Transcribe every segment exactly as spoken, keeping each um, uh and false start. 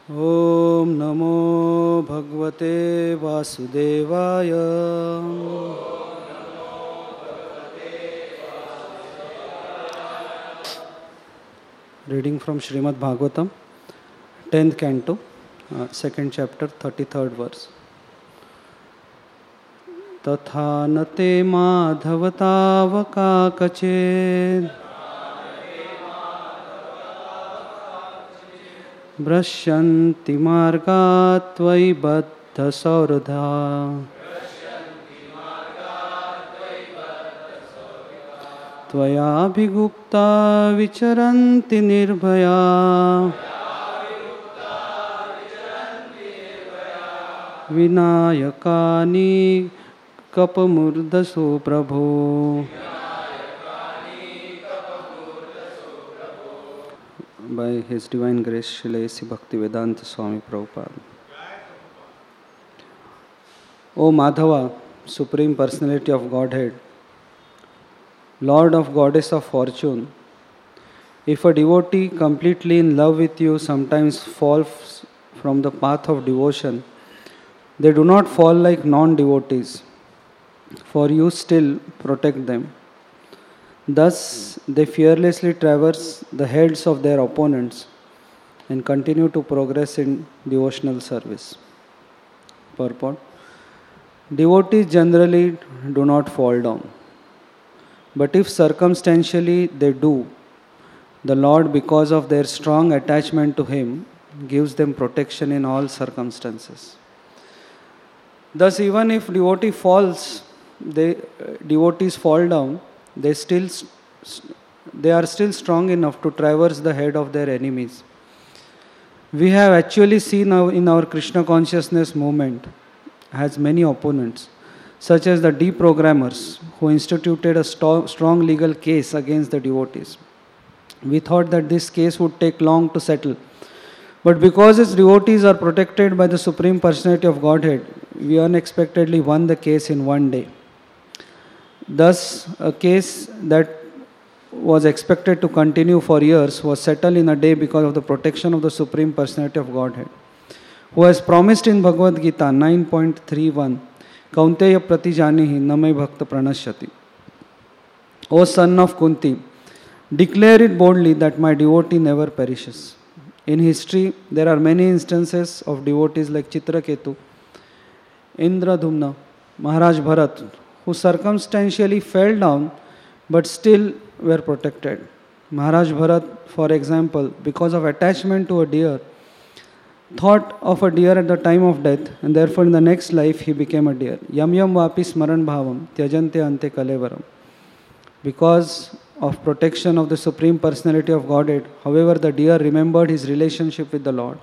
ओम नमो भगवते वासुदेवाय। Reading from Srimad Bhagavatam, tenth canto, uh, second chapter, thirty-third verse. तथा न ते माधव तावका कचेत् भ्रश्यन्ति मार्गात् त्वयि बद्धसौरधा त्वयाभिगुप्ता विचरन्ति निर्भया विनायकानि कपमूर्धसो प्रभो। By His Divine Grace, Srila A C Bhaktivedanta Swami Prabhupada. O Madhava, Supreme Personality of Godhead, Lord of Goddess of Fortune, if a devotee completely in love with you sometimes falls from the path of devotion, they do not fall like non-devotees, for you still protect them. Thus, they fearlessly traverse the heads of their opponents and continue to progress in devotional service. Purport: devotees generally do not fall down, but if circumstantially they do, the Lord, because of their strong attachment to Him, gives them protection in all circumstances. Thus, even if devotee falls, they devotees fall down, they still they are still strong enough to traverse the head of their enemies. We have actually seen our, in our Krishna consciousness movement has many opponents, such as the deprogrammers who instituted a st- strong legal case against the devotees. We thought that this case would take long to settle, but because its devotees are protected by the Supreme Personality of Godhead, we unexpectedly won the case in one day. Thus, a case that was expected to continue for years was settled in a day because of the protection of the Supreme Personality of Godhead, who has promised in Bhagavad Gita nine point thirty-one, Kaunteya pratijanihi namai bhakta pranashyati. O son of Kunti, declare it boldly that my devotee never perishes. In history, there are many instances of devotees like Chitraketu, Indradumna, Maharaj Bharat, who circumstantially fell down but still were protected. Maharaj Bharat, for example, because of attachment to a deer, thought of a deer at the time of death, and therefore in the next life he became a deer. Yam yam vapi smaran bhavam tyajante ante kalevaram. Because of protection of the Supreme Personality of Godhead, however, the deer remembered his relationship with the Lord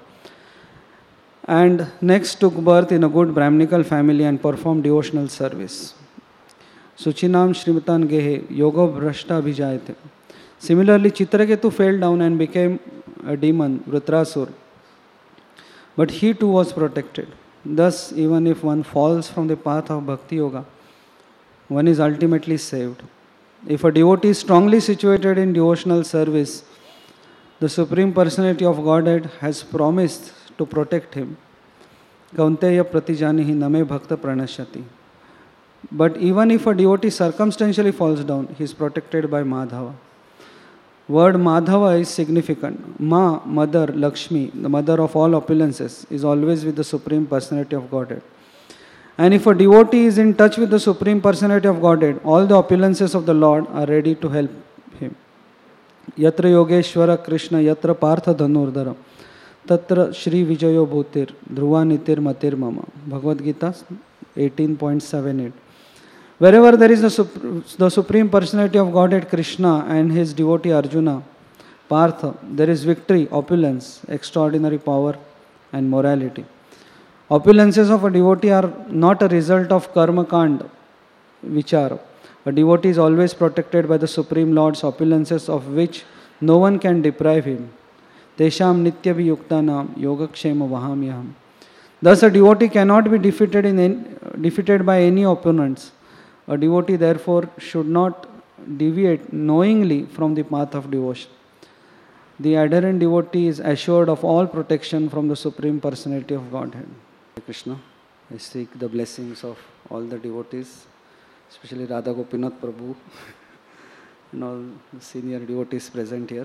and next took birth in a good Brahminical family and performed devotional service. Suchinam Shrimatan Gehe Yoga Bhrashta Abhijayate. Similarly, Chitraketu fell down and became a demon, Vritrasur. But he too was protected. Thus, even if one falls from the path of Bhakti Yoga, one is ultimately saved. If a devotee is strongly situated in devotional service, the Supreme Personality of Godhead has promised to protect him. Kaunteya pratijanihi name bhakta pranashyati. But even if a devotee circumstantially falls down, he is protected by Madhava. Word Madhava is significant. Ma, mother, Lakshmi, the mother of all opulences, is always with the Supreme Personality of Godhead. And if a devotee is in touch with the Supreme Personality of Godhead, all the opulences of the Lord are ready to help him. Yatra Yogeshwara Krishna Yatra Partha Dhanurdhara Tatra Shri Vijayo Bhutir Dhruva Nitir Matir Mama. Bhagavad Gita eighteen point seven eight. Wherever there is the, Sup- the Supreme Personality of Godhead Krishna and his devotee Arjuna, Partha, there is victory, opulence, extraordinary power and morality. Opulences of a devotee are not a result of karma kand, vichara. A devotee is always protected by the Supreme Lord's opulences of which no one can deprive him. Tesham nitya viyuktanam yogakshema vahamyaham. Thus a devotee cannot be defeated, in any, defeated by any opponents. A devotee therefore should not deviate knowingly from the path of devotion. the adherent devotee is assured of all protection from the Supreme Personality of Godhead. Hare Krishna. I seek the blessings of all the devotees, especially Radha Gopinath Prabhu and all the senior devotees present here.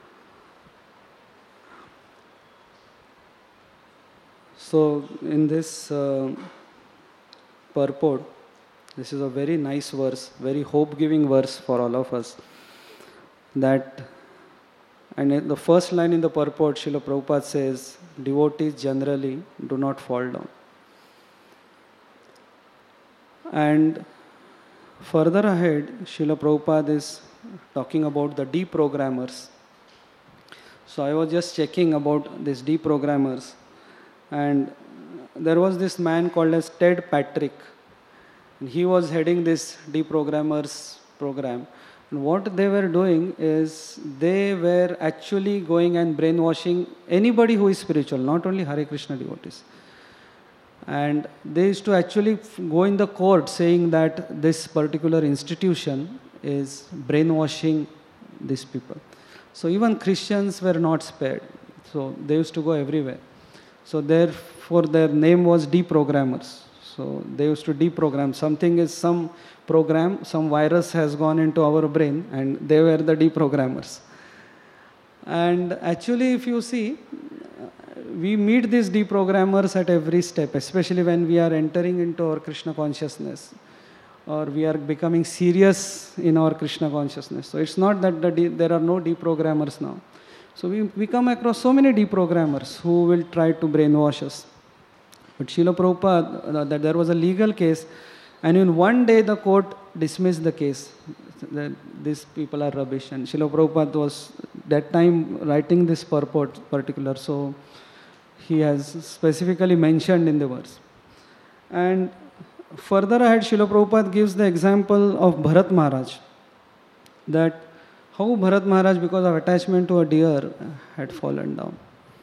So, in this uh, purport, this is a very nice verse, very hope-giving verse for all of us. That, and in the first line in the purport, Srila Prabhupada says, devotees generally do not fall down. And further ahead, Srila Prabhupada is talking about the deprogrammers. So I was just checking about these deprogrammers, and there was this man called as Ted Patrick. And he was heading this deprogrammers program. And what they were doing is they were actually going and brainwashing anybody who is spiritual, not only Hare Krishna devotees. And they used to actually go in the court saying that this particular institution is brainwashing these people. So even Christians were not spared. So they used to go everywhere. So therefore their name was deprogrammers. So they used to deprogram. Something is some program, some virus has gone into our brain, and they were the deprogrammers. And actually, if you see, we meet these deprogrammers at every step, especially when we are entering into our Krishna consciousness, or we are becoming serious in our Krishna consciousness. So it's not that the de- there are no deprogrammers now. So we, we come across so many deprogrammers who will try to brainwash us. But Srila Prabhupada, uh, that there was a legal case, and in one day the court dismissed the case, that these people are rubbish. And Srila Prabhupada was that time writing this purport particular, so he has specifically mentioned in the verse. And further ahead, Srila Prabhupada gives the example of Bharat Maharaj, that how Bharat Maharaj, because of attachment to a deer, had fallen down.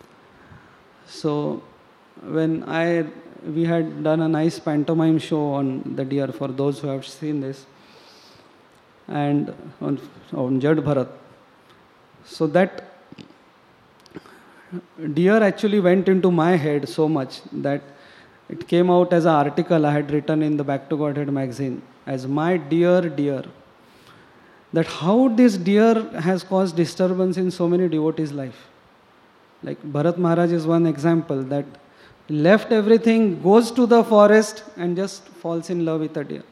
So when I, we had done a nice pantomime show on the deer for those who have seen this, and on, on Jad Bharat. So that deer actually went into my head so much that it came out as an article I had written in the Back to Godhead magazine as my dear deer. That how this deer has caused disturbance in so many devotees' life. Like Bharat Maharaj is one example, that left everything, goes to the forest and just falls in love with a deer.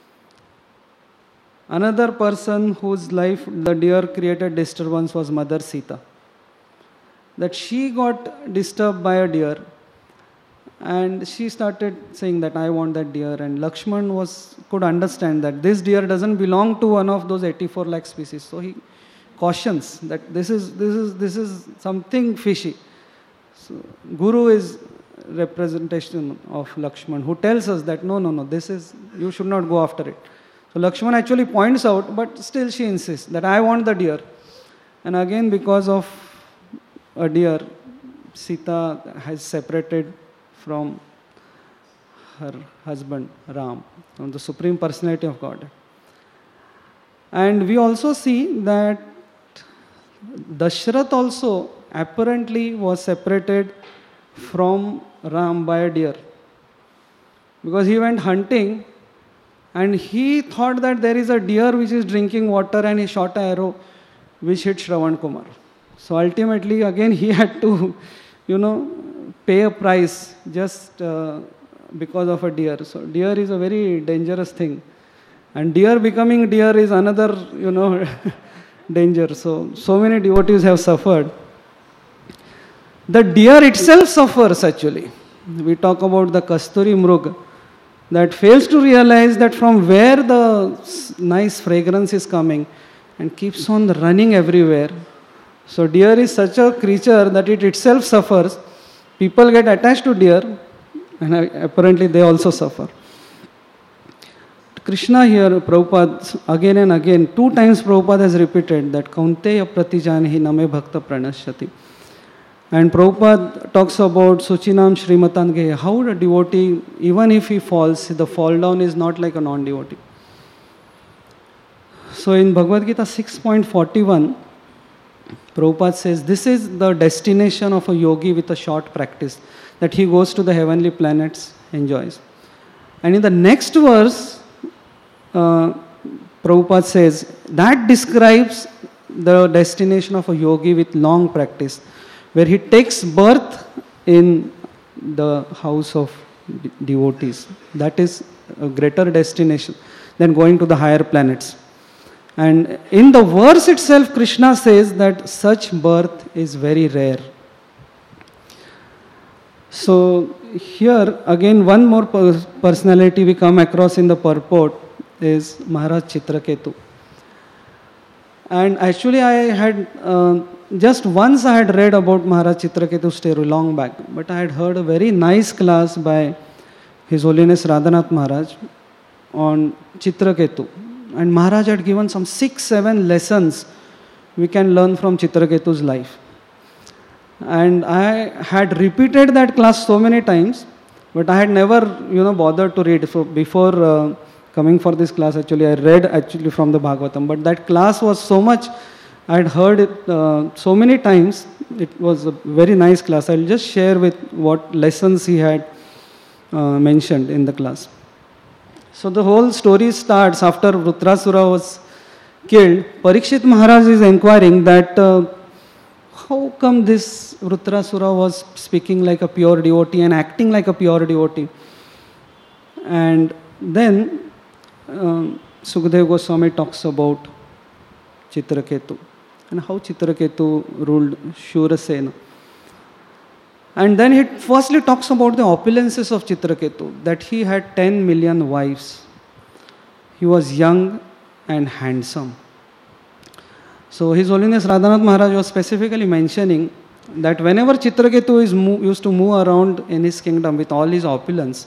Another person whose life the deer created disturbance was Mother Sita. That she got disturbed by a deer, and she started saying that I want that deer, and Lakshman was could understand that this deer doesn't belong to one of those eighty-four lakh species. So he cautions that this is this is this is something fishy. So Guru is representation of Lakshman, who tells us that no, no, no, this is, you should not go after it. So Lakshman actually points out, but still she insists that I want the deer. And again, because of a deer, Sita has separated from her husband Ram, from the Supreme Personality of God. And we also see that Dashrath also apparently was separated from Ram by a deer, because he went hunting and he thought that there is a deer which is drinking water, and he shot an arrow which hit Shravan Kumar. So ultimately again he had to, you know, pay a price just uh, because of a deer. So deer is a very dangerous thing, and deer becoming deer is another, you know, danger. So, so many devotees have suffered. The deer itself suffers actually. We talk about the Kasturi Mrug that fails to realize that from where the nice fragrance is coming and keeps on running everywhere. So deer is such a creature that it itself suffers. People get attached to deer, and apparently they also suffer. Krishna here, Prabhupada, again and again, two times Prabhupada has repeated that Kaunteya Pratijanhi Name Bhakta Pranashyati. And Prabhupada talks about Suchinam Srimatan Geya, how a devotee, even if he falls, the fall down is not like a non-devotee. So in Bhagavad Gita six point forty-one, Prabhupada says this is the destination of a yogi with a short practice, that he goes to the heavenly planets, enjoys. And in the next verse, uh, Prabhupada says, that describes the destination of a yogi with long practice, where he takes birth in the house of de- devotees. That is a greater destination than going to the higher planets. And in the verse itself, Krishna says that such birth is very rare. So here again one more personality we come across in the purport is Maharaj Chitraketu. And actually I had, uh, just once I had read about Maharaj Chitraketu's story long back, but I had heard a very nice class by His Holiness Radhanath Maharaj on Chitraketu. And Maharaj had given some six, seven lessons we can learn from Chitraketu's life. And I had repeated that class so many times, but I had never, you know, bothered to read. So before uh, coming for this class, actually, I read actually from the Bhagavatam. But that class was so much, I had heard it uh, so many times. It was a very nice class. I'll just share with what lessons he had uh, mentioned in the class. So the whole story starts after Vrutrasura was killed. Parikshit Maharaj is inquiring that uh, how come this Vrutrasura was speaking like a pure devotee and acting like a pure devotee. And then um, Sukadeva Goswami talks about Chitraketu and how Chitraketu ruled Shurasena. And then he firstly talks about the opulences of Chitraketu, that he had ten million wives. He was young and handsome. So His Holiness Radhanath Maharaj was specifically mentioning that whenever Chitraketu is move, used to move around in his kingdom with all his opulence,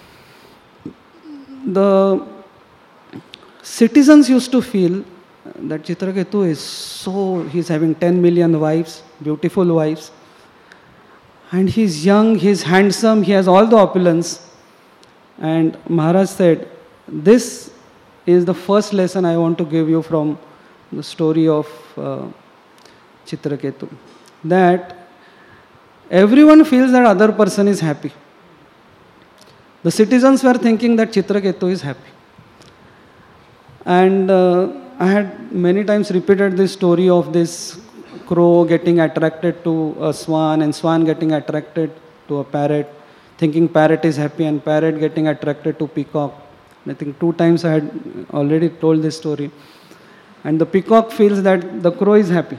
the citizens used to feel that Chitraketu is so, he's having ten million wives, beautiful wives, and he's young, he's handsome, he has all the opulence. And Maharaj said, this is the first lesson I want to give you from the story of uh, Chitraketu. That everyone feels that other person is happy. The citizens were thinking that Chitraketu is happy. And uh, I had many times repeated this story of this crow getting attracted to a swan and swan getting attracted to a parrot, thinking parrot is happy, and parrot getting attracted to peacock. I think two times I had already told this story. And the peacock feels that the crow is happy.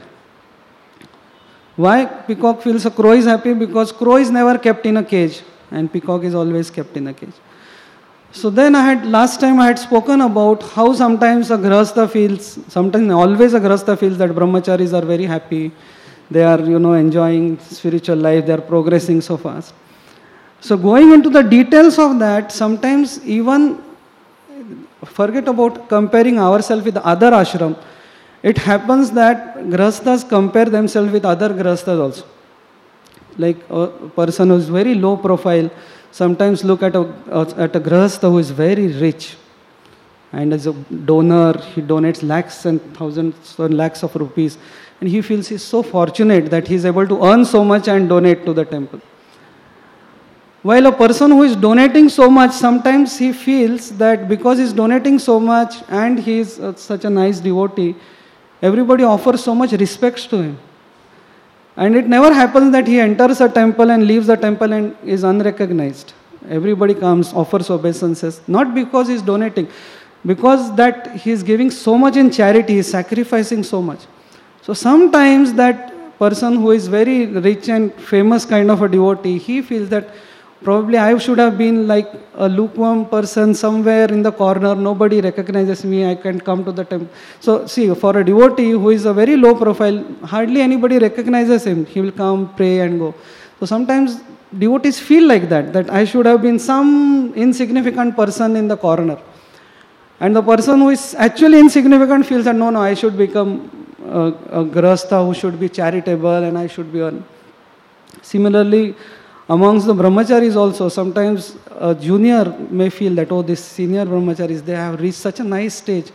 Why peacock feels a crow is happy? Because crow is never kept in a cage and peacock is always kept in a cage. So then I had, last time I had spoken about how sometimes a grahastha feels, sometimes always a grahastha feels that brahmacharis are very happy. They are, you know, enjoying spiritual life. They are progressing so fast. So going into the details of that, sometimes even forget about comparing ourselves with other ashram. It happens that grahasthas compare themselves with other grahasthas also. Like a person who is very low profile, sometimes look at a, at a grahastha who is very rich. And as a donor, he donates lakhs and thousands and lakhs of rupees. And he feels he's so fortunate that he's able to earn so much and donate to the temple. While a person who is donating so much, sometimes he feels that because he's donating so much and he is uh, such a nice devotee, everybody offers so much respect to him. And it never happens that he enters a temple and leaves the temple and is unrecognized. Everybody comes, offers obeisances, not because he's donating, because that he is giving so much in charity, he is sacrificing so much. So sometimes that person who is very rich and famous kind of a devotee, he feels that probably I should have been like a lukewarm person somewhere in the corner. Nobody recognizes me. I can't come to the temple. So see, for a devotee who is a very low profile, hardly anybody recognizes him. He will come, pray and go. So sometimes devotees feel like that, that I should have been some insignificant person in the corner. And the person who is actually insignificant feels that no, no, I should become a, a grahastha who should be charitable and I should be on. Similarly, amongst the brahmacharis also, sometimes a junior may feel that, oh, this senior brahmacharis, they have reached such a nice stage.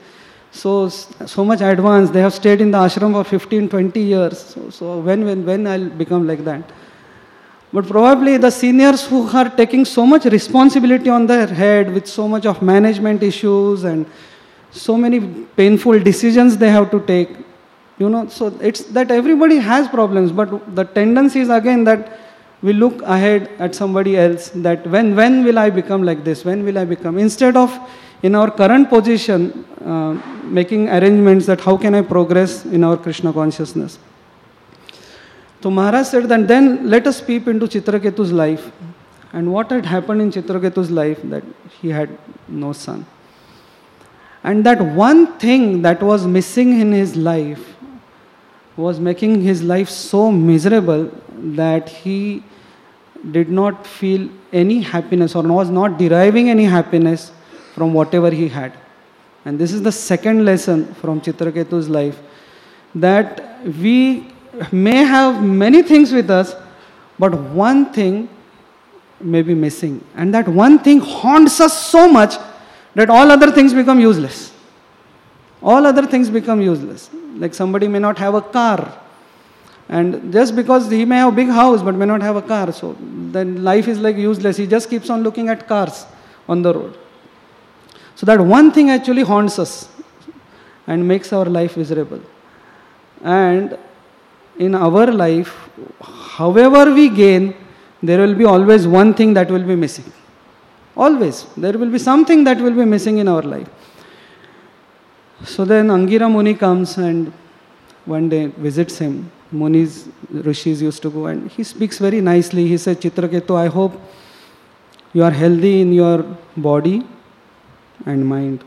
so so much advanced. They have stayed in the ashram for fifteen, twenty years. So, so when, when, when I'll become like that? But probably the seniors who are taking so much responsibility on their head with so much of management issues and so many painful decisions they have to take, you know, so it's that everybody has problems, but the tendency is again that we look ahead at somebody else, that when, when will I become like this, when will I become, instead of in our current position, uh, making arrangements that how can I progress in our Krishna consciousness. So Maharaj said that then let us peep into Chitraketu's life. And what had happened in Chitraketu's life, that he had no son. And that one thing that was missing in his life was making his life so miserable that he did not feel any happiness or was not deriving any happiness from whatever he had. And this is the second lesson from Chitraketu's life, that we may have many things with us, but one thing may be missing. And that one thing haunts us so much that all other things become useless. All other things become useless. Like somebody may not have a car, and just because he may have a big house but may not have a car, so then life is like useless. He just keeps on looking at cars on the road. So that one thing actually haunts us and makes our life miserable. And in our life, however we gain, there will be always one thing that will be missing. Always. There will be something that will be missing in our life. So then Angira Muni comes and one day visits him. Munis, Rishis used to go, and he speaks very nicely. He said, Chitraketu, I hope you are healthy in your body and mind.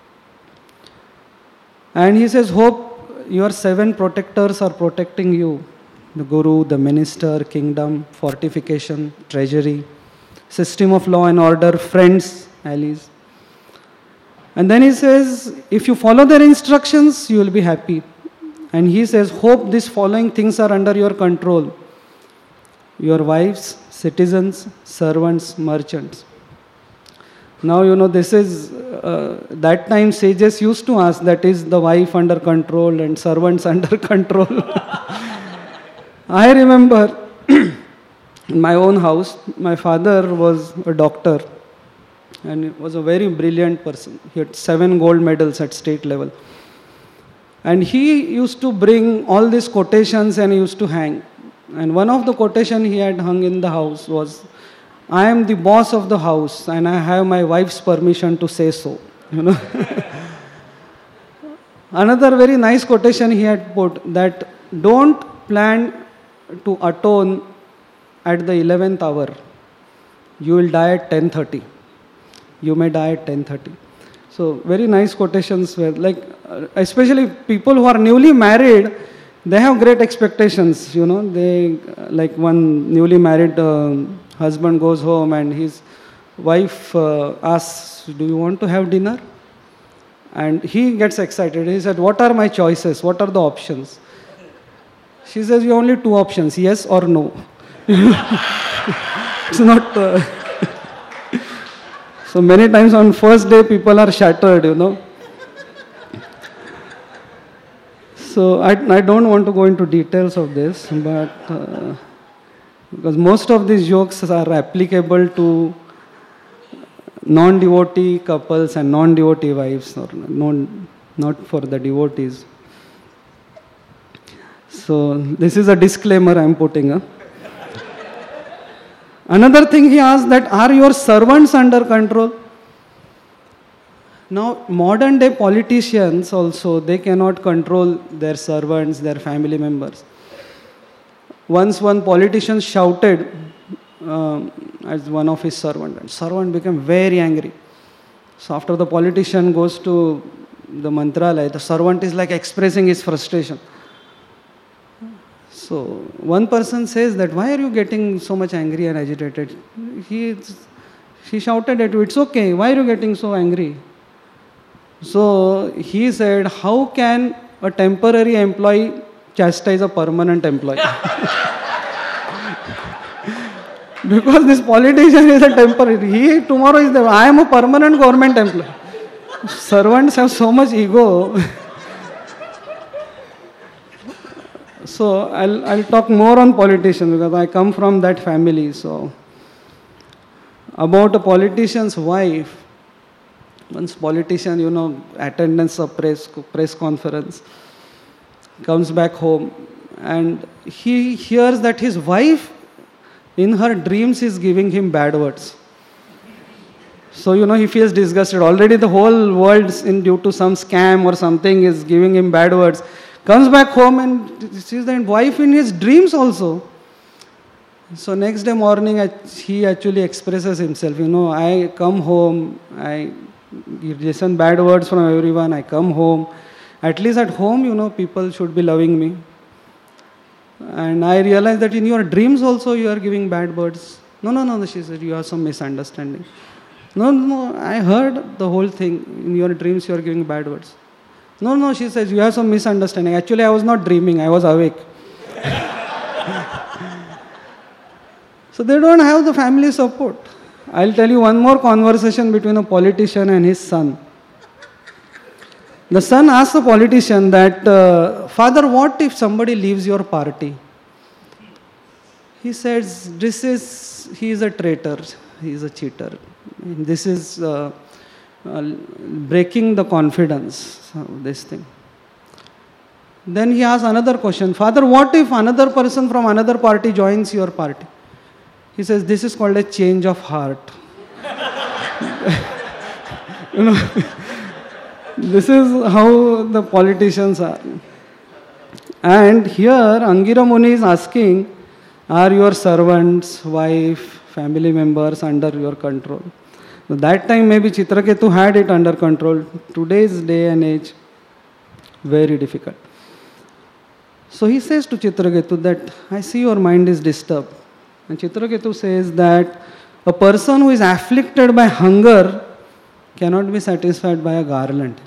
And he says, hope your seven protectors are protecting you. The Guru, the minister, kingdom, fortification, treasury, system of law and order, friends, allies. And then he says, if you follow their instructions, you will be happy. And he says, hope these following things are under your control. Your wives, citizens, servants, merchants. Now, you know, this is, uh, that time sages used to ask, that is the wife under control and servants under control. I remember in my own house, my father was a doctor and he was a very brilliant person. He had seven gold medals at state level. And he used to bring all these quotations and he used to hang. And one of the quotations he had hung in the house was, I am the boss of the house and I have my wife's permission to say so. You know. Another very nice quotation he had put, that don't plan to atone at the eleventh hour. You will die at ten thirty. You may die at ten thirty. So very nice quotations were like, especially people who are newly married, they have great expectations, you know. They, like one newly married uh, husband goes home and his wife uh, asks, do you want to have dinner? And he gets excited. He said, what are my choices? What are the options? She says, you have only two options, yes or no. It's not... Uh, so many times on first day people are shattered, you know. So I, I don't want to go into details of this, but... Uh, because most of these jokes are applicable to non-devotee couples and non-devotee wives, or non, not for the devotees. So this is a disclaimer I am putting up. Another thing he asked, that are your servants under control? Now modern day politicians also, they cannot control their servants, their family members. Once one politician shouted um, as one of his servants, and servant became very angry. So after the politician goes to the mantralaya, the servant is like expressing his frustration. So one person says that, why are you getting so much angry and agitated? He, he shouted at you, it's okay, why are you getting so angry? So he said, how can a temporary employee chastise a permanent employee? Because this politician is a temporary. He tomorrow is the, I am a permanent government employee. servants have so much ego. So I'll, I'll talk more on politicians because I come from that family. So about a politician's wife, once politician, you know, attendance of press, press conference, comes back home and he hears that his wife in her dreams is giving him bad words. So, you know, he feels disgusted. Already the whole world, in due to some scam or something, is giving him bad words. Comes back home and sees the wife in his dreams also. So next day morning, he actually expresses himself. You know, I come home, I listen bad words from everyone, I come home. At least at home, you know, people should be loving me. And I realize that in your dreams also you are giving bad words. No, no, no, she said, you have some misunderstanding. No, no, I heard the whole thing. In your dreams you are giving bad words. No, no, she says, you have some misunderstanding. Actually, I was not dreaming, I was awake. So they don't have the family support. I'll tell you one more conversation between a politician and his son. The son asks the politician that, uh, Father, what if somebody leaves your party? He says, this is, he is a traitor, he is a cheater. This is uh, uh, breaking the confidence of this thing. Then he asks another question, Father, what if another person from another party joins your party? He says, this is called a change of heart. You know, this is how the politicians are. And here Angira Muni is asking, are your servants, wife, family members under your control? So that time maybe Chitraketu had it under control. Today's day and age, very difficult. So he says to Chitraketu that, I see your mind is disturbed. And Chitraketu says that a person who is afflicted by hunger cannot be satisfied by a garland.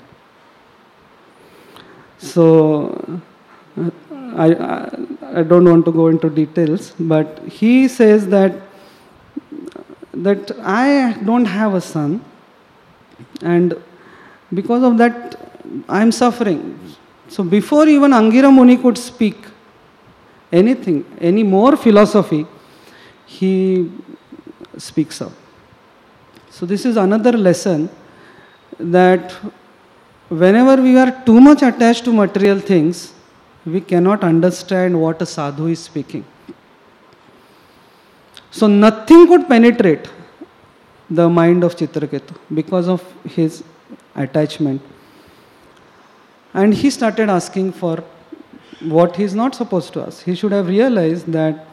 So, I, I, I don't want to go into details, but he says that that I don't have a son, and because of that I am suffering. So before even Angira Muni could speak anything, any more philosophy, he speaks up. So this is another lesson, that whenever we are too much attached to material things, we cannot understand what a sadhu is speaking. So nothing could penetrate the mind of Chitraketu because of his attachment. And he started asking for what he is not supposed to ask. He should have realized that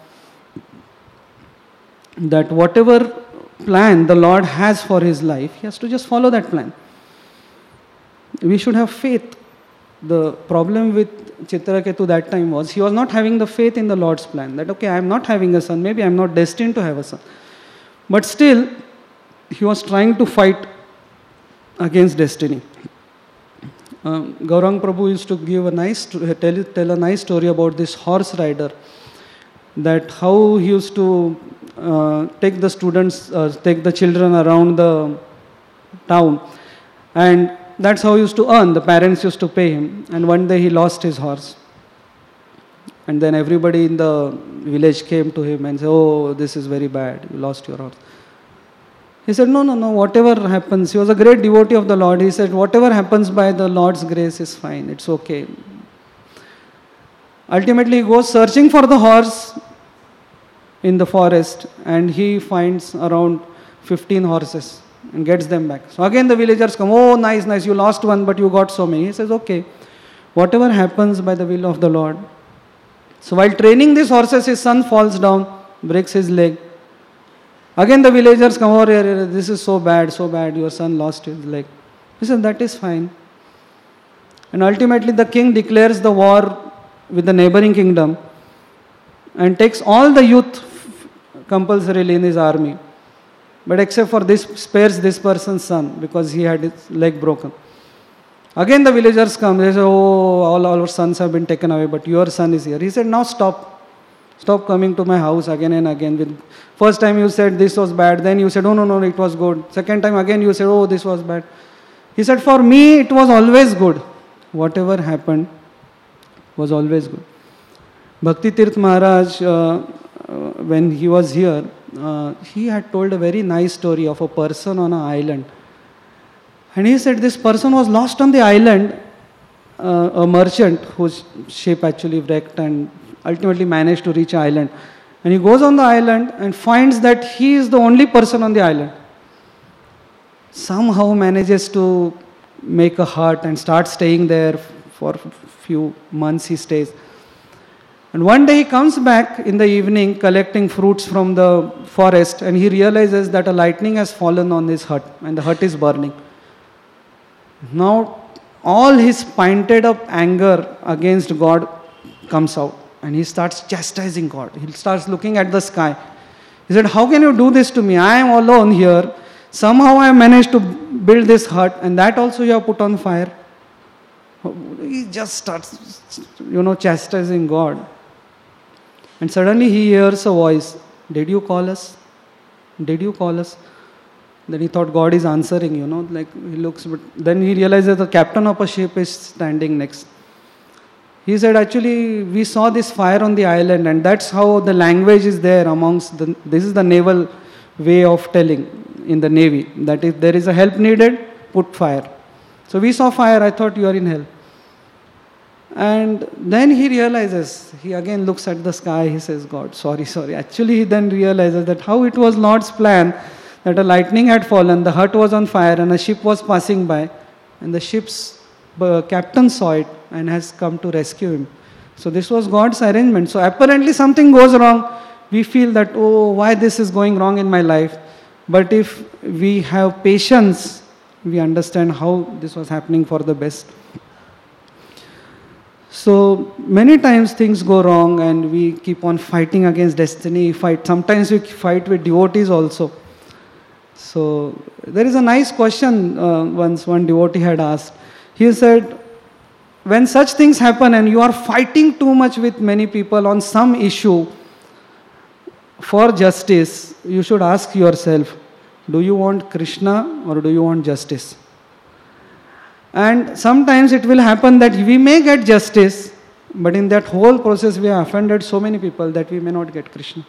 that whatever plan the Lord has for his life, he has to just follow that plan. We should have faith. The problem with Chitraketu that time was, he was not having the faith in the Lord's plan. That, okay, I am not having a son, maybe I am not destined to have a son. But still, he was trying to fight against destiny. Um, Gaurang Prabhu used to give a nice, tell, tell a nice story about this horse rider. That how he used to uh, take the students, uh, take the children around the town. And that's how he used to earn. The parents used to pay him. And one day he lost his horse. And then everybody in the village came to him and said, oh, this is very bad. You lost your horse. He said, no, no, no, whatever happens. He was a great devotee of the Lord. He said, whatever happens by the Lord's grace is fine. It's okay. Ultimately, he goes searching for the horse in the forest. And he finds around fifteen horses. And gets them back. So again the villagers come, oh, nice, nice, you lost one, but you got so many. He says, okay, whatever happens by the will of the Lord. So while training these horses, his son falls down, breaks his leg. Again the villagers come over here, this is so bad, so bad, your son lost his leg. He said, that is fine. And ultimately the king declares the war with the neighboring kingdom and takes all the youth compulsorily in his army. But except for this, spares this person's son because he had his leg broken. Again the villagers come, they say, oh, all our sons have been taken away, but your son is here. He said, now stop. Stop coming to my house again and again. With first time you said this was bad, then you said, oh, no, no, it was good. Second time again you said, oh, this was bad. He said, for me it was always good. Whatever happened was always good. Bhakti Tirth Maharaj, uh, uh, when he was here, uh, he had told a very nice story of a person on an island. And he said this person was lost on the island, uh, a merchant whose ship actually wrecked and ultimately managed to reach an island. And he goes on the island and finds that he is the only person on the island. Somehow manages to make a hut and start staying there for a few months he stays. And one day he comes back in the evening collecting fruits from the forest, and he realizes that a lightning has fallen on his hut and the hut is burning. Now all his pinted up anger against God comes out and he starts chastising God. He starts looking at the sky. He said, how can you do this to me? I am alone here. Somehow I managed to build this hut and that also you have put on fire. He just starts, you know, chastising God. And suddenly he hears a voice. Did you call us? Did you call us? Then he thought God is answering, you know, like he looks, but then he realizes the captain of a ship is standing next. He said, actually, we saw this fire on the island, and that's how the language is there amongst the, this is the naval way of telling in the Navy, that if there is a help needed, put fire. So we saw fire, I thought you are in hell. And then he realizes, he again looks at the sky, he says, God, sorry, sorry. Actually, he then realizes that how it was Lord's plan that a lightning had fallen, the hut was on fire, and a ship was passing by, and the ship's uh, captain saw it and has come to rescue him. So this was God's arrangement. So apparently something goes wrong. We feel that, oh, why this is going wrong in my life? But if we have patience, we understand how this was happening for the best. So many times things go wrong and we keep on fighting against destiny. Fight. Sometimes we fight with devotees also. So there is a nice question uh, once one devotee had asked. He said, when such things happen and you are fighting too much with many people on some issue for justice, you should ask yourself, do you want Krishna or do you want justice? And sometimes it will happen that we may get justice, but in that whole process we have offended so many people that we may not get Krishna.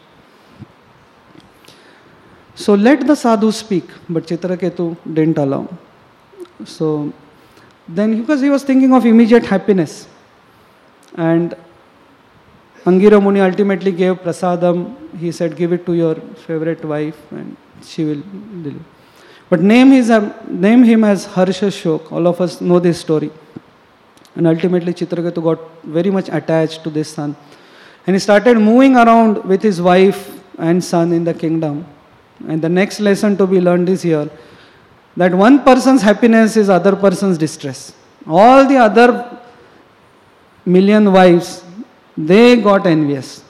So let the sadhu speak, but Chitraketu didn't allow. So then, because he was thinking of immediate happiness, and Angira Muni ultimately gave prasadam. He said, give it to your favorite wife and she will deliver. But name, his, name him as Harsha Shok. All of us know this story. And ultimately Chitraketu got very much attached to this son. And he started moving around with his wife and son in the kingdom. And the next lesson to be learned is here, that one person's happiness is other person's distress. All the other million wives, they got envious.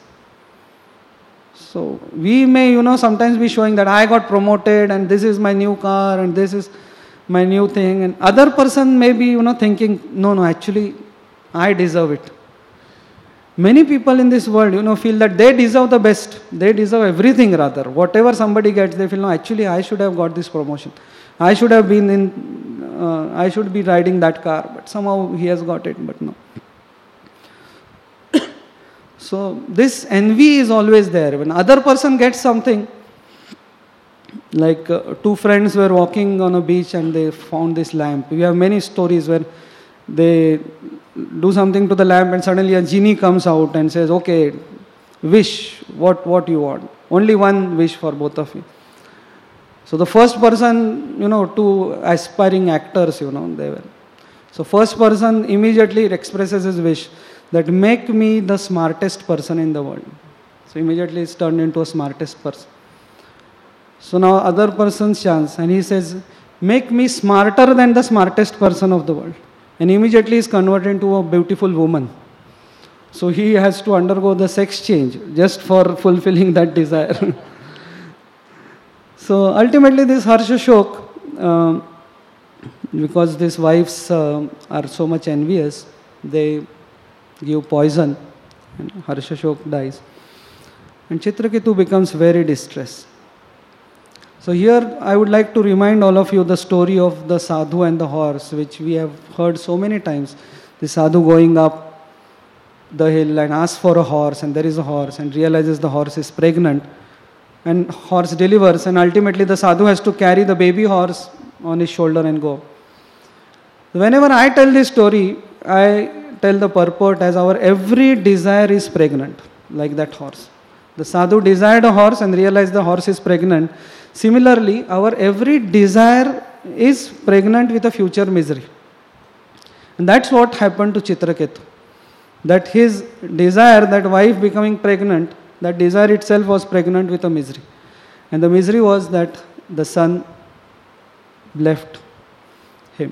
So we may, you know, sometimes be showing that I got promoted and this is my new car and this is my new thing. And other person may be, you know, thinking, no, no, actually I deserve it. Many people in this world, you know, feel that they deserve the best. They deserve everything rather. Whatever somebody gets, they feel, no, actually I should have got this promotion. I should have been in, uh, I should be riding that car. But somehow he has got it, but no. So this envy is always there. When other person gets something, like uh, two friends were walking on a beach and they found this lamp. We have many stories where they do something to the lamp and suddenly a genie comes out and says, okay, wish what, what you want. Only one wish for both of you. So the first person, you know, two aspiring actors, you know, they were. So first person immediately expresses his wish that make me the smartest person in the world. So immediately it's turned into a smartest person. So now other person's chance, and he says, make me smarter than the smartest person of the world. And immediately is converted into a beautiful woman. So he has to undergo the sex change just for fulfilling that desire. So ultimately this Harsha Shok, uh, because these wives uh, are so much envious, they give poison and Harsha Shok dies. And Chitraketu becomes very distressed. So So here I would like to remind all of you the story of the sadhu and the horse, which we have heard so many times. The sadhu going up the hill and asks for a horse, and there is a horse, and realizes the horse is pregnant, and horse delivers, and ultimately the sadhu has to carry the baby horse on his shoulder and go. Whenever I tell this story, I tell the purport as our every desire is pregnant, like that horse. The sadhu desired a horse and realized the horse is pregnant. Similarly, our every desire is pregnant with a future misery. And that's what happened to Chitraketu. That his desire, that wife becoming pregnant, that desire itself was pregnant with a misery. And the misery was that the son left him.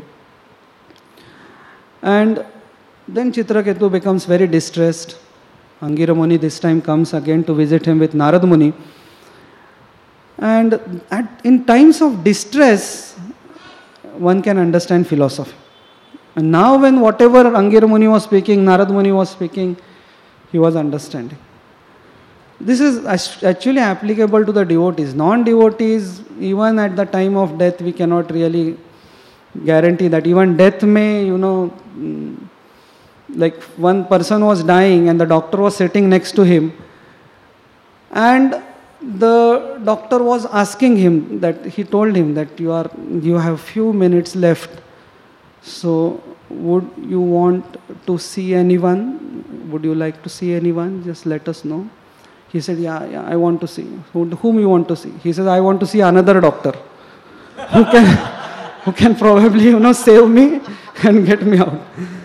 And then Chitraketu becomes very distressed. Angira Muni this time comes again to visit him with Narad Muni. And at, in times of distress, one can understand philosophy. And now when whatever Angira Muni was speaking, Narad Muni was speaking, he was understanding. This is actually applicable to the devotees. Non-devotees, even at the time of death, we cannot really guarantee that. Even death may, you know, like one person was dying and the doctor was sitting next to him, and the doctor was asking him that, he told him that you are you have few minutes left, so would you want to see anyone? Would you like to see anyone? Just let us know. He said, yeah, yeah, I want to see. Whom you want to see? He says, I want to see another doctor who can who can probably, you know, save me and get me out.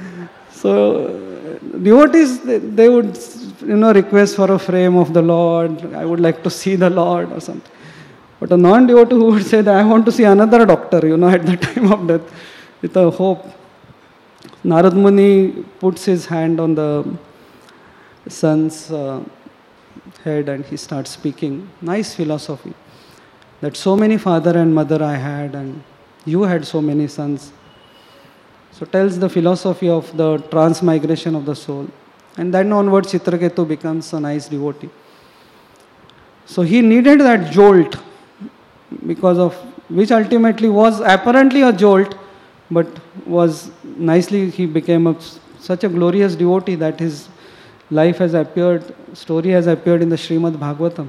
So devotees, they, they would, you know, request for a frame of the Lord. I would like to see the Lord or something. But a non-devotee who would say that I want to see another doctor, you know, at the time of death, with a hope. Narad Muni puts his hand on the son's uh, head and he starts speaking. Nice philosophy. That so many father and mother I had, and you had so many sons. So tells the philosophy of the transmigration of the soul. And then onwards Chitraketu becomes a nice devotee. So he needed that jolt, because of which ultimately was apparently a jolt, but was nicely, he became a, such a glorious devotee that his life has appeared, story has appeared in the Srimad Bhagavatam.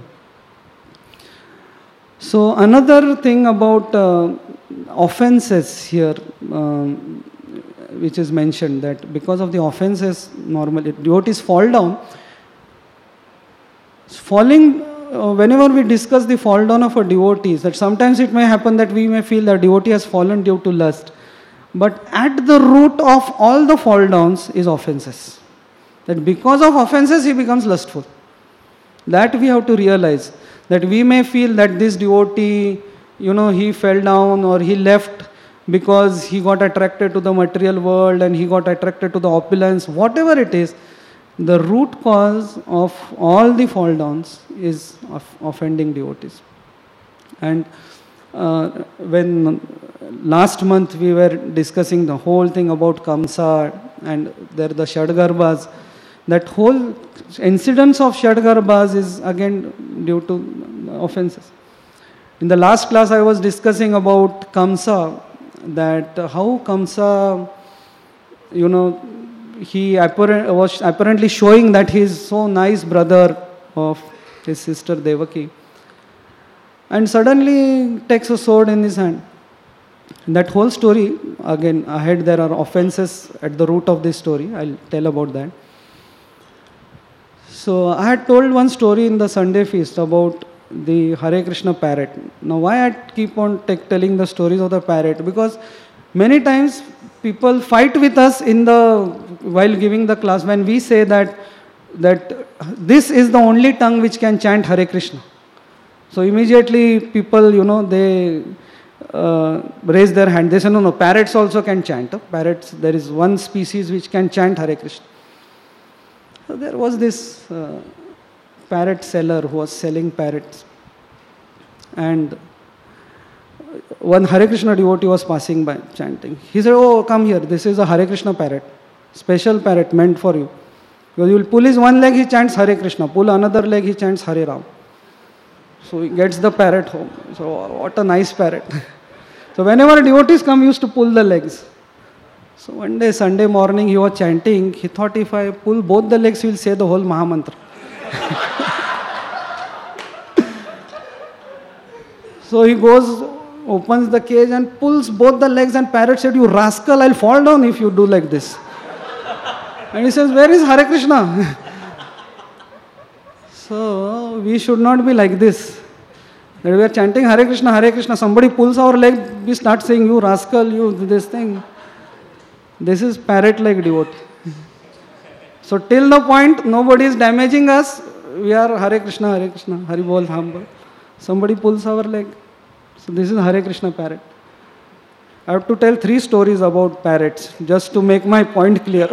So another thing about uh, offenses here, um, which is mentioned, that because of the offenses, normally devotees fall down. Falling, uh, whenever we discuss the fall down of a devotee, that sometimes it may happen that we may feel that devotee has fallen due to lust. But at the root of all the fall downs is offenses. That because of offenses he becomes lustful. That we have to realize. That we may feel that this devotee, you know, he fell down or he left because he got attracted to the material world and he got attracted to the opulence, whatever it is, the root cause of all the fall downs is of offending devotees. And uh, when last month we were discussing the whole thing about Kamsa and there the Shadgarbhas, that whole incidence of Shadgarbhas is again due to offenses. In the last class I was discussing about Kamsa, that how Kamsa, you know, he appar- was apparently showing that he is so nice brother of his sister Devaki, and suddenly takes a sword in his hand. That whole story, again ahead there are offenses at the root of this story. I'll tell about that. So I had told one story in the Sunday feast about the Hare Krishna parrot. Now why I keep on t- telling the stories of the parrot? Because many times people fight with us in the while giving the class when we say that that this is the only tongue which can chant Hare Krishna. So immediately people, you know, they uh, raise their hand. They say, no, no, parrots also can chant. Parrots, there is one species which can chant Hare Krishna. So there was this uh, parrot seller who was selling parrots. And one Hare Krishna devotee was passing by chanting. He said, oh, come here, this is a Hare Krishna parrot. Special parrot meant for you. Because you will pull his one leg, he chants Hare Krishna. Pull another leg, he chants Hare Ram. So he gets the parrot home. So what a nice parrot. So whenever devotees come, he used to pull the legs. So one day, Sunday morning, he was chanting. He thought, if I pull both the legs, he will say the whole Mahamantra. So he goes, opens the cage and pulls both the legs, and parrot said, "You rascal, I'll fall down if you do like this." And he says, "Where is Hare Krishna?" So we should not be like this. That we are chanting Hare Krishna, Hare Krishna, somebody pulls our leg, we start saying, "You rascal, you this thing." This is parrot-like devotee. So till the point nobody is damaging us, we are Hare Krishna, Hare Krishna, Hari Bol, humble. Somebody pulls our leg. So this is Hare Krishna parrot. I have to tell three stories about parrots just to make my point clear.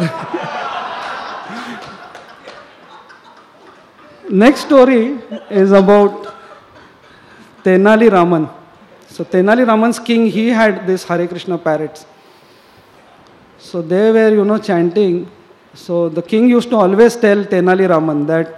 Next story is about Tenali Raman. So Tenali Raman's king, he had this Hare Krishna parrots. So they were, you know, chanting. So the king used to always tell Tenali Raman that,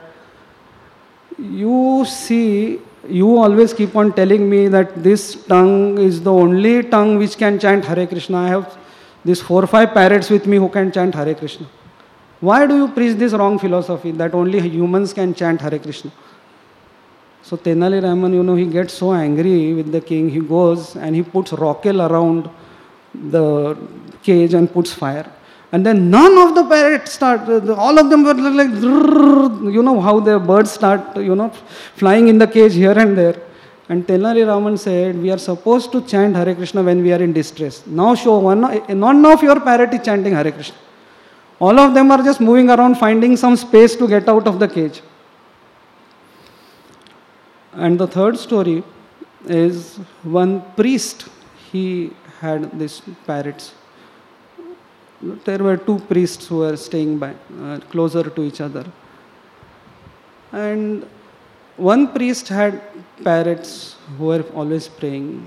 you see, you always keep on telling me that this tongue is the only tongue which can chant Hare Krishna. I have these four or five parrots with me who can chant Hare Krishna. Why do you preach this wrong philosophy that only humans can chant Hare Krishna? So Tenali Raman, you know, he gets so angry with the king. He goes and he puts rockle around the cage and puts fire. And then none of the parrots start, all of them were like, you know how the birds start, you know, flying in the cage here and there. And Tenali Raman said, we are supposed to chant Hare Krishna when we are in distress. Now show one, none of your parrot is chanting Hare Krishna. All of them are just moving around, finding some space to get out of the cage. And the third story is one priest, he had these parrots. There were two priests who were staying by, uh, closer to each other. And one priest had parrots who were always praying.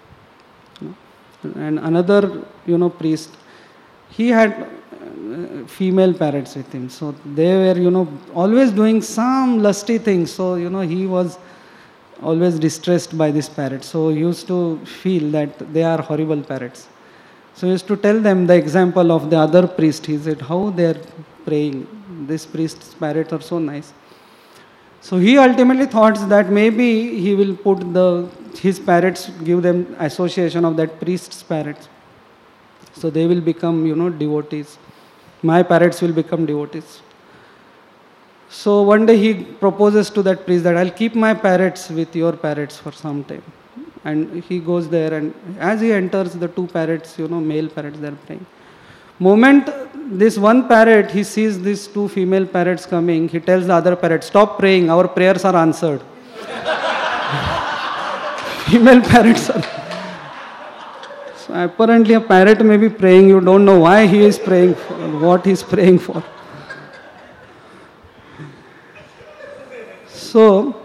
And another, you know, priest, he had uh, female parrots with him. So they were, you know, always doing some lusty things. So, you know, he was always distressed by this parrot. So he used to feel that they are horrible parrots. So he used to tell them the example of the other priest. He said, how they are praying. This priest's parrots are so nice. So he ultimately thought that maybe he will put the his parrots, give them association of that priest's parrots. So they will become, you know, devotees. My parrots will become devotees. So one day he proposes to that priest that I'll keep my parrots with your parrots for some time. And he goes there, and as he enters, the two parrots, you know, male parrots, they're praying. Moment this one parrot, he sees these two female parrots coming, he tells the other parrot, stop praying, our prayers are answered. Female parrots are... So apparently a parrot may be praying, you don't know why he is praying for, what he is praying for. So,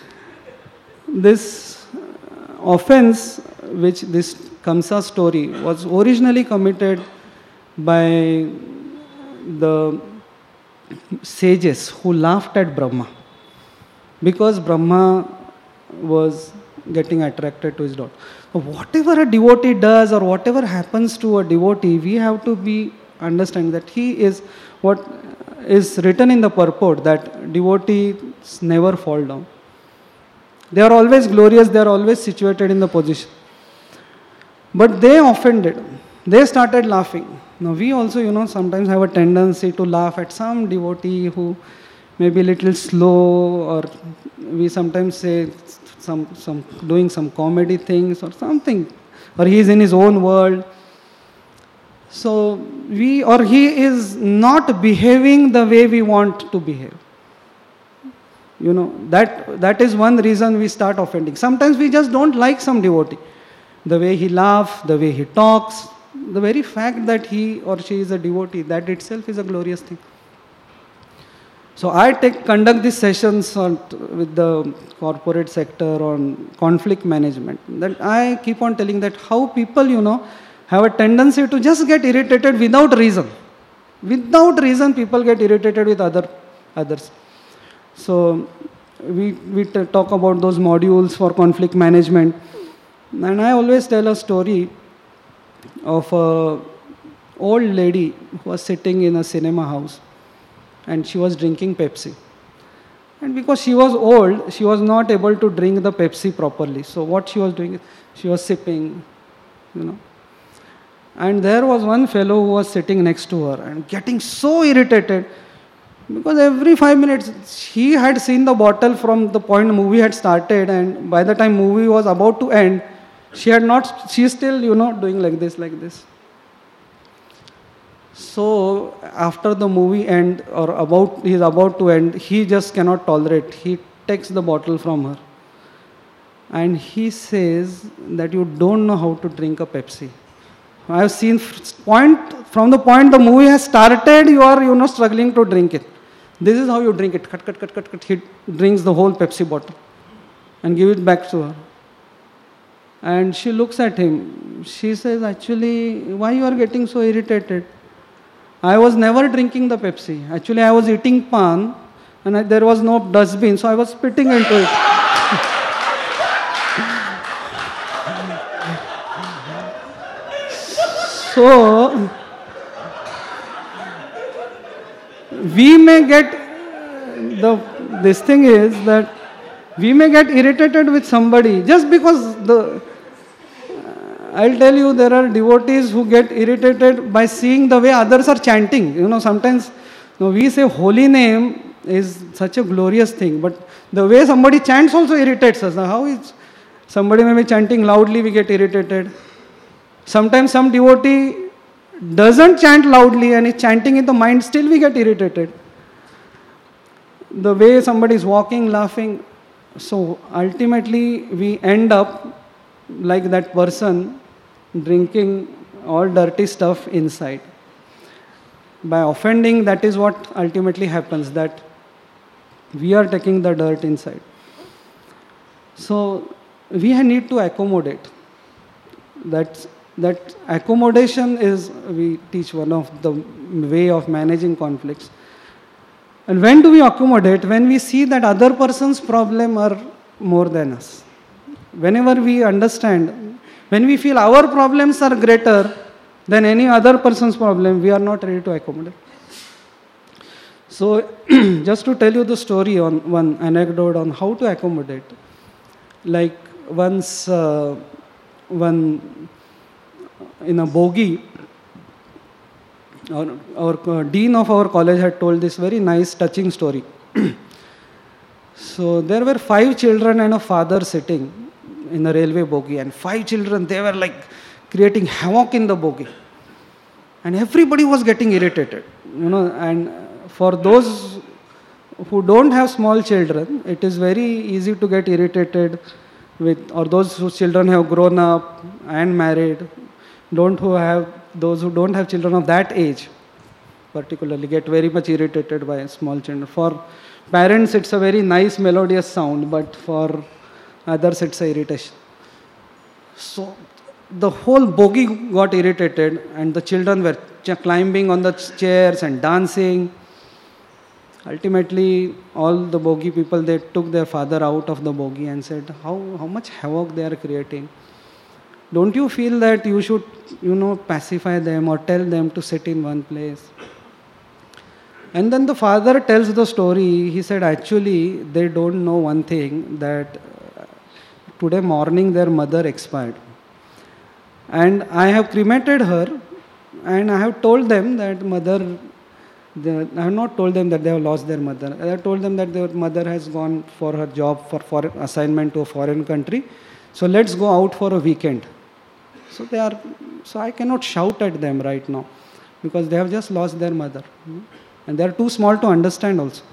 this offense, which this Kamsa story was originally committed by the sages who laughed at Brahma, because Brahma was getting attracted to his daughter. Whatever a devotee does or whatever happens to a devotee, we have to be understand that he is what is written in the purport, that devotees never fall down. They are always glorious, they are always situated in the position. But they offended. They started laughing. Now we also, you know, sometimes have a tendency to laugh at some devotee who may be a little slow, or we sometimes say some, some doing some comedy things or something. Or he is in his own world. So we, or he is not behaving the way we want to behave. You know, that that is one reason we start offending. Sometimes we just don't like some devotee. The way he laughs, the way he talks, the very fact that he or she is a devotee, that itself is a glorious thing. So I take conduct these sessions on, with the corporate sector on conflict management. That I keep on telling that how people, you know, have a tendency to just get irritated without reason. Without reason, people get irritated with other others. So we, we t- talk about those modules for conflict management. And I always tell a story of a old lady who was sitting in a cinema house and she was drinking Pepsi. And because she was old, she was not able to drink the Pepsi properly. So what she was doing, she was sipping, you know. And there was one fellow who was sitting next to her and getting so irritated because every five minutes he had seen the bottle from the point the movie had started, and by the time movie was about to end, she had not, she still, you know, doing like this, like this. So after the movie end or about, he is about to end, he just cannot tolerate. He takes the bottle from her and he says that you don't know how to drink a Pepsi. I have seen point from the point the movie has started, you are, you know, struggling to drink it. This is how you drink it. Cut, cut, cut, cut, cut. He drinks the whole Pepsi bottle and give it back to her. And she looks at him. She says, actually, why you are getting so irritated? I was never drinking the Pepsi. Actually, I was eating pan and I, there was no dustbin, so I was spitting into it. So, we may get, the this thing is that we may get irritated with somebody just because the, I'll tell you, there are devotees who get irritated by seeing the way others are chanting. You know, sometimes you know, we say holy name is such a glorious thing, but the way somebody chants also irritates us. Now, how is somebody may be chanting loudly, we get irritated. Sometimes some devotee doesn't chant loudly and is chanting in the mind, still we get irritated. The way somebody is walking, laughing. So ultimately we end up like that person drinking all dirty stuff inside. By offending, that is what ultimately happens, that we are taking the dirt inside. So we need to accommodate. That, that accommodation is, we teach, one of the way of managing conflicts. And when do we accommodate? When we see that other person's problem are more than us. Whenever we understand, when we feel our problems are greater than any other person's problem, we are not ready to accommodate. So, just to tell you the story on one anecdote on how to accommodate. Like once, uh, one in a bogie, our, our uh, dean of our college had told this very nice, touching story. So there were five children and a father sitting in a railway bogie, and five children, they were like creating havoc in the bogie. And everybody was getting irritated, you know, and for those who don't have small children, it is very easy to get irritated with, or those whose children have grown up and married, don't who have, those who don't have children of that age, particularly get very much irritated by small children. For parents, it's a very nice melodious sound, but for others, it's a irritation. So the whole bogie got irritated, and the children were climbing on the chairs and dancing. Ultimately, all the bogie people, they took their father out of the bogie and said, how, how much havoc they are creating. Don't you feel that you should, you know, pacify them or tell them to sit in one place? And then the father tells the story. He said, actually, they don't know one thing, that today morning their mother expired. And I have cremated her, and I have told them that mother, they, I have not told them that they have lost their mother. I have told them that their mother has gone for her job, for foreign assignment to a foreign country. So let's go out for a weekend. So they are, so I cannot shout at them right now, because they have just lost their mother. And they are too small to understand also.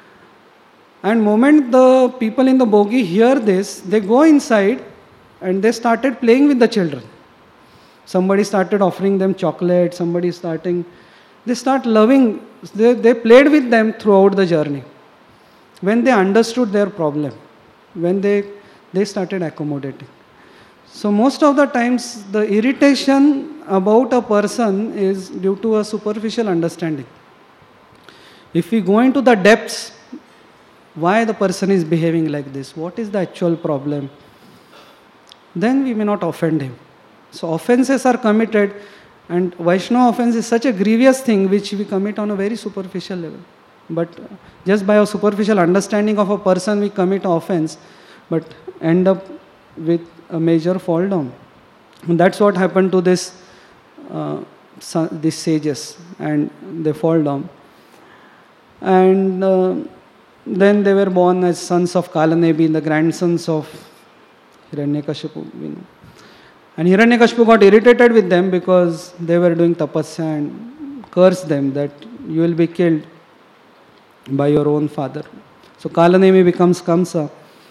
And moment the people in the bogie hear this, they go inside and they started playing with the children. Somebody started offering them chocolate, somebody starting, they start loving, they, they played with them throughout the journey. When they understood their problem, when they, they started accommodating. So most of the times, the irritation about a person is due to a superficial understanding. If we go into the depths, why the person is behaving like this, what is the actual problem, then we may not offend him. So offenses are committed, and Vaishnava offense is such a grievous thing which we commit on a very superficial level. But just by a superficial understanding of a person we commit offense, but end up with a major fall down. And that's what happened to this uh, these sages, and they fall down. And uh, then they were born as sons of Kalanebi, the grandsons of Hiranyakashipu. You know. And Hiranyakashipu got irritated with them because they were doing tapasya and cursed them that you will be killed by your own father. So Kalanemi becomes Kamsa,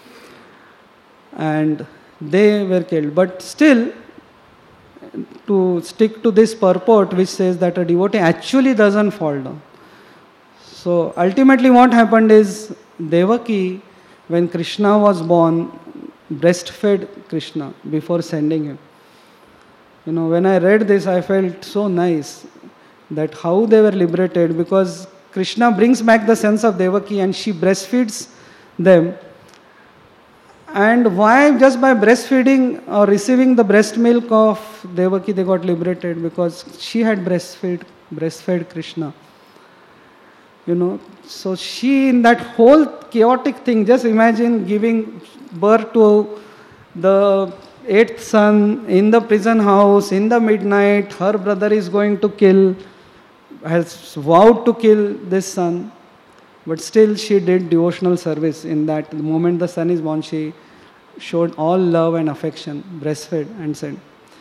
and they were killed. But still, to stick to this purport which says that a devotee actually doesn't fall down. So ultimately what happened is Devaki, when Krishna was born, breastfed Krishna before sending him. You know, when I read this, I felt so nice that how they were liberated, because Krishna brings back the sense of Devaki and she breastfeeds them. And why just by breastfeeding or receiving the breast milk of Devaki they got liberated? Because she had breastfed, breastfed Krishna. You know, so she in that whole chaotic thing, just imagine giving birth to the eighth son in the prison house, in the midnight, her brother is going to kill, has vowed to kill this son. But still she did devotional service in that. The moment the son is born, she showed all love and affection, breastfed and sent.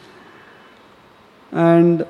And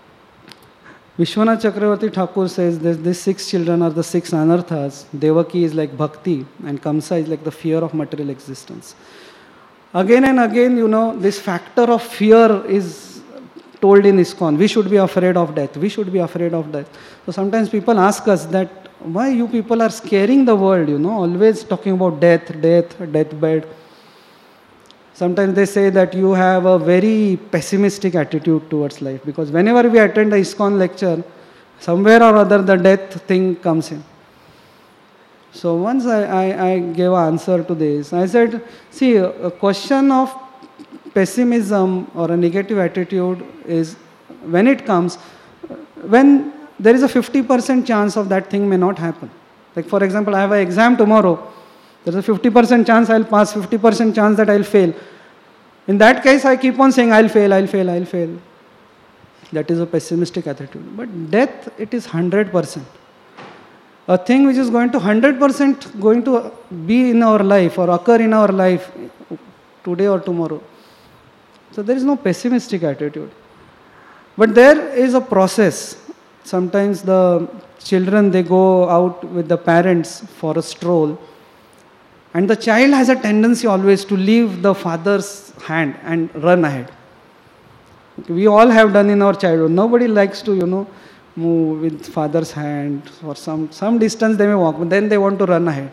Vishwanath Chakravarti Thakur says that these six children are the six anarthas. Devaki is like bhakti and Kamsa is like the fear of material existence. Again and again, you know, this factor of fear is told in ISKCON. We should be afraid of death. We should be afraid of death. So sometimes people ask us that why you people are scaring the world, you know, always talking about death, death, deathbed. Sometimes they say that you have a very pessimistic attitude towards life, because whenever we attend a ISKCON lecture, somewhere or other the death thing comes in. So once I, I, I gave an answer to this. I said, see, a question of pessimism or a negative attitude is when it comes, when there is a fifty percent chance of that thing may not happen. Like for example, I have an exam tomorrow. There is a fifty percent chance I'll pass, fifty percent chance that I'll fail. In that case, I keep on saying, I'll fail, I'll fail, I'll fail. That is a pessimistic attitude. But death, it is one hundred percent. A thing which is going to one hundred percent going to be in our life or occur in our life today or tomorrow. So there is no pessimistic attitude. But there is a process. Sometimes the children, they go out with the parents for a stroll. And the child has a tendency always to leave the father's hand and run ahead. We all have done in our childhood. Nobody likes to, you know, move with father's hand. For some, some distance they may walk, but then they want to run ahead.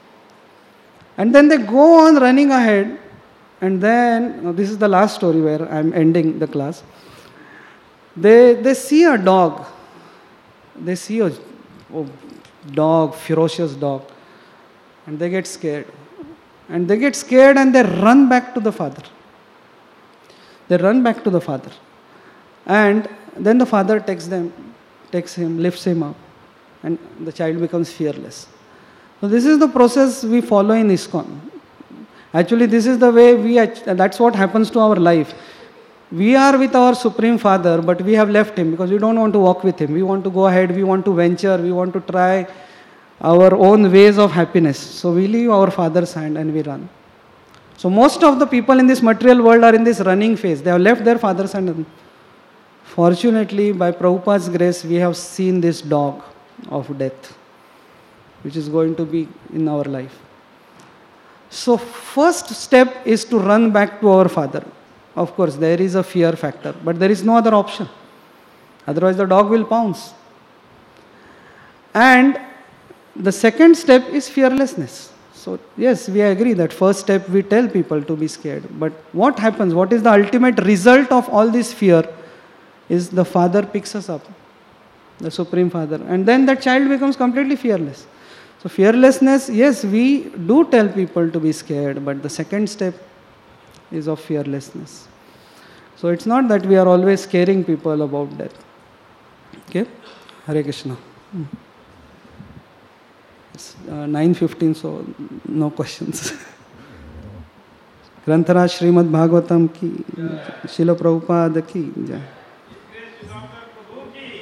And then they go on running ahead. And then, now this is the last story where I am ending the class. They, they see a dog. They see a oh, dog, ferocious dog. And they get scared. And they get scared and they run back to the father. They run back to the father. And then the father takes them, takes him, lifts him up. And the child becomes fearless. So this is the process we follow in ISKCON. Actually, this is the way we, that's what happens to our life. We are with our Supreme Father, but we have left Him because we don't want to walk with Him. We want to go ahead, we want to venture, we want to try our own ways of happiness. So we leave our Father's hand and we run. So most of the people in this material world are in this running phase. They have left their Father's hand. Fortunately, by Prabhupada's grace, we have seen this dog of death, which is going to be in our life. So first step is to run back to our Father. Of course, there is a fear factor, but there is no other option. Otherwise, the dog will pounce. And the second step is fearlessness. So yes, we agree that first step we tell people to be scared. But what happens, what is the ultimate result of all this fear is the Father picks us up, the Supreme Father. And then that child becomes completely fearless. So fearlessness, yes, we do tell people to be scared, but the second step is of fearlessness. So it's not that we are always scaring people about death. Okay? Hare Krishna. It's uh, nine fifteen, so no questions. Grantaraj Srimad Bhagavatam ki, Srila Prabhupada ki jai.